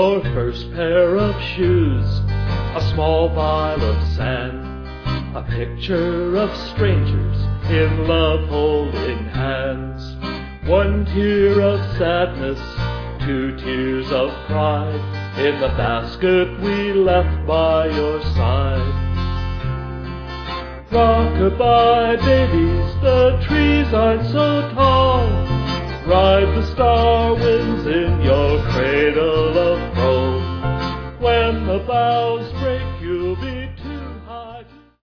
your first pair of shoes, a small vial of sand, a picture of strangers in love holding hands. One tear of sadness, two tears of pride, in the basket we left by your side. Rock-a-bye, babies, the trees aren't so tall. Ride the star winds in your cradle of gold. When the boughs